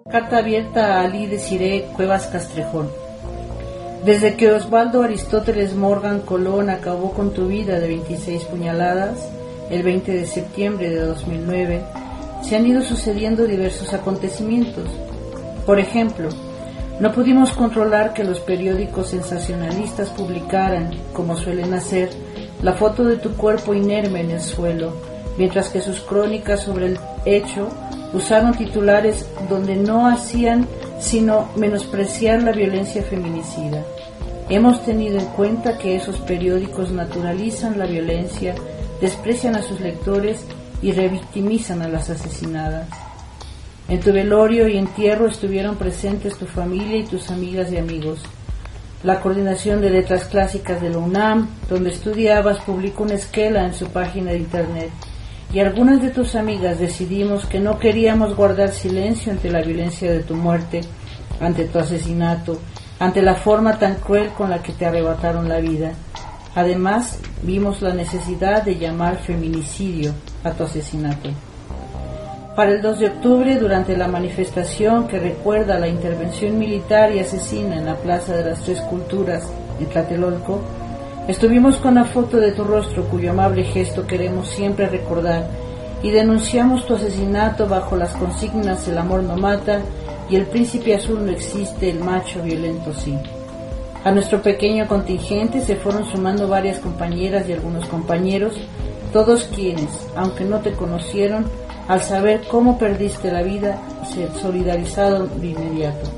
Carta abierta a Ali Desiré Cuevas Castrejón. Desde que Osvaldo Aristóteles Morgan Colón acabó con tu vida de 26 puñaladas, el 20 de septiembre de 2009, se han ido sucediendo diversos acontecimientos. Por ejemplo, no pudimos controlar que los periódicos sensacionalistas publicaran, como suelen hacer, la foto de tu cuerpo inerme en el suelo, mientras que sus crónicas sobre el hecho usaron titulares donde no hacían sino menospreciar la violencia feminicida. Hemos tenido en cuenta que esos periódicos naturalizan la violencia, desprecian a sus lectores y revictimizan a las asesinadas. En tu velorio y entierro estuvieron presentes tu familia y tus amigas y amigos. La Coordinación de Letras Clásicas de la UNAM, donde estudiabas, publicó una esquela en su página de internet, y algunas de tus amigas decidimos que no queríamos guardar silencio ante la violencia de tu muerte, ante tu asesinato, ante la forma tan cruel con la que te arrebataron la vida. Además, vimos la necesidad de llamar feminicidio a tu asesinato. Para el 2 de octubre, durante la manifestación que recuerda la intervención militar y asesina en la Plaza de las Tres Culturas en Tlatelolco, estuvimos con la foto de tu rostro, cuyo amable gesto queremos siempre recordar, y denunciamos tu asesinato bajo las consignas "el amor no mata" y "el príncipe azul no existe, el macho violento sí". A nuestro pequeño contingente se fueron sumando varias compañeras y algunos compañeros, todos quienes, aunque no te conocieron, al saber cómo perdiste la vida, se solidarizaron de inmediato.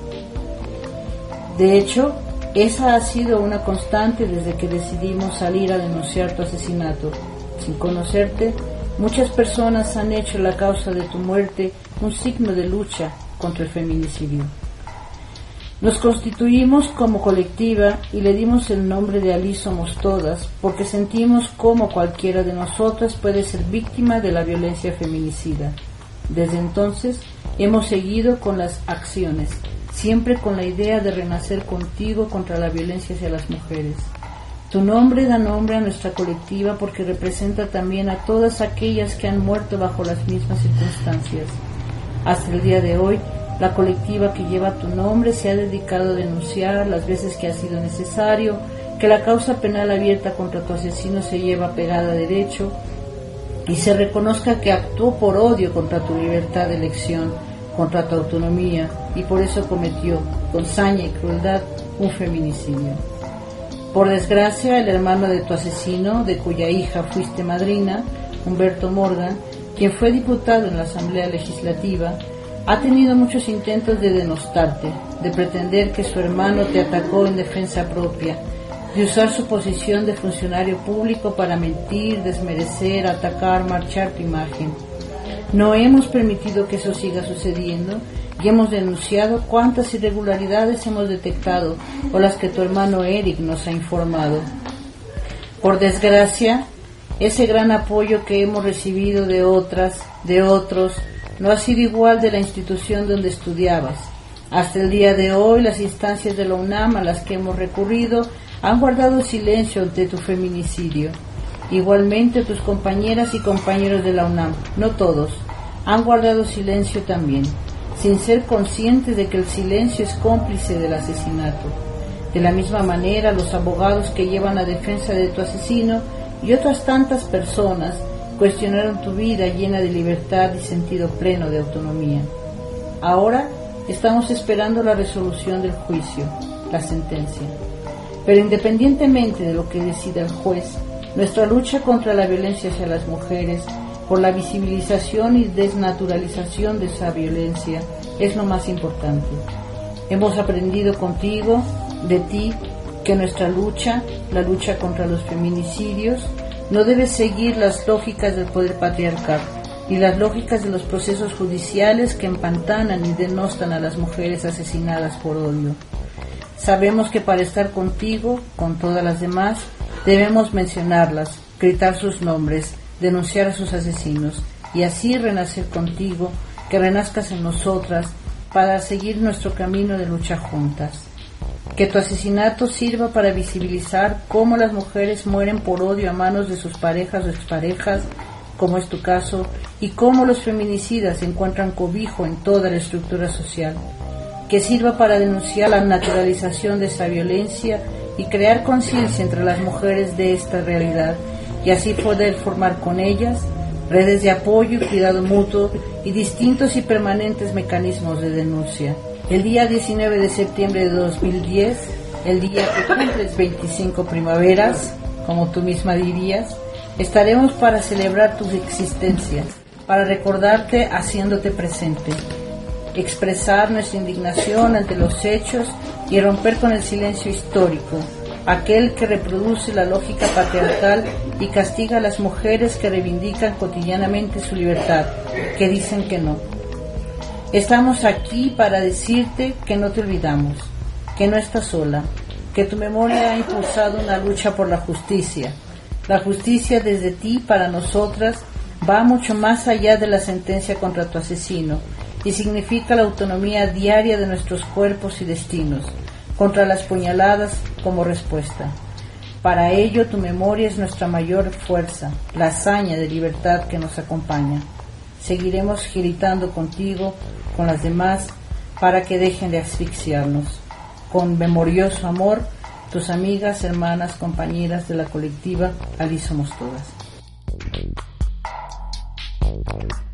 De hecho, esa ha sido una constante desde que decidimos salir a denunciar tu asesinato. Sin conocerte, muchas personas han hecho la causa de tu muerte un signo de lucha contra el feminicidio. Nos constituimos como colectiva y le dimos el nombre de Ali Somos Todas, porque sentimos como cualquiera de nosotras puede ser víctima de la violencia feminicida. Desde entonces hemos seguido con las acciones, siempre con la idea de renacer contigo contra la violencia hacia las mujeres. Tu nombre da nombre a nuestra colectiva porque representa también a todas aquellas que han muerto bajo las mismas circunstancias. Hasta el día de hoy, la colectiva que lleva tu nombre se ha dedicado a denunciar las veces que ha sido necesario, que la causa penal abierta contra tu asesino se lleva pegada a derecho y se reconozca que actuó por odio contra tu libertad de elección, contra tu autonomía, y por eso cometió, con saña y crueldad, un feminicidio. Por desgracia, el hermano de tu asesino, de cuya hija fuiste madrina, Humberto Morgan, quien fue diputado en la Asamblea Legislativa, ha tenido muchos intentos de denostarte, de pretender que su hermano te atacó en defensa propia, de usar su posición de funcionario público para mentir, desmerecer, atacar, marchar tu imagen. No hemos permitido que eso siga sucediendo y hemos denunciado cuántas irregularidades hemos detectado o las que tu hermano Eric nos ha informado. Por desgracia, ese gran apoyo que hemos recibido de otras, de otros, no ha sido igual de la institución donde estudiabas. Hasta el día de hoy, las instancias de la UNAM a las que hemos recurrido han guardado silencio ante tu feminicidio. Igualmente, tus compañeras y compañeros de la UNAM, no todos, han guardado silencio también, sin ser conscientes de que el silencio es cómplice del asesinato. De la misma manera, los abogados que llevan la defensa de tu asesino y otras tantas personas cuestionaron tu vida llena de libertad y sentido pleno de autonomía. Ahora estamos esperando la resolución del juicio, la sentencia. Pero independientemente de lo que decida el juez, nuestra lucha contra la violencia hacia las mujeres, por la visibilización y desnaturalización de esa violencia, es lo más importante. Hemos aprendido contigo, de ti, que nuestra lucha, la lucha contra los feminicidios, no debe seguir las lógicas del poder patriarcal y las lógicas de los procesos judiciales que empantanan y denostan a las mujeres asesinadas por odio. Sabemos que para estar contigo, con todas las demás, debemos mencionarlas, gritar sus nombres, denunciar a sus asesinos y así renacer contigo, que renazcas en nosotras para seguir nuestro camino de lucha juntas. Que tu asesinato sirva para visibilizar cómo las mujeres mueren por odio a manos de sus parejas o exparejas, como es tu caso, y cómo los feminicidas encuentran cobijo en toda la estructura social, que sirva para denunciar la naturalización de esa violencia y crear conciencia entre las mujeres de esta realidad, y así poder formar con ellas redes de apoyo y cuidado mutuo y distintos y permanentes mecanismos de denuncia. El día 19 de septiembre de 2010, el día que cumples 25 primaveras, como tú misma dirías, estaremos para celebrar tu existencia, para recordarte haciéndote presente, expresar nuestra indignación ante los hechos y romper con el silencio histórico, aquel que reproduce la lógica patriarcal y castiga a las mujeres que reivindican cotidianamente su libertad, que dicen que no. Estamos aquí para decirte que no te olvidamos, que no estás sola, que tu memoria ha impulsado una lucha por la justicia. La justicia desde ti para nosotras va mucho más allá de la sentencia contra tu asesino y significa la autonomía diaria de nuestros cuerpos y destinos, contra las puñaladas como respuesta. Para ello tu memoria es nuestra mayor fuerza, la hazaña de libertad que nos acompaña. Seguiremos gritando contigo, con las demás, para que dejen de asfixiarnos. Con memorioso amor, tus amigas, hermanas, compañeras de la colectiva Ali Somos Todas.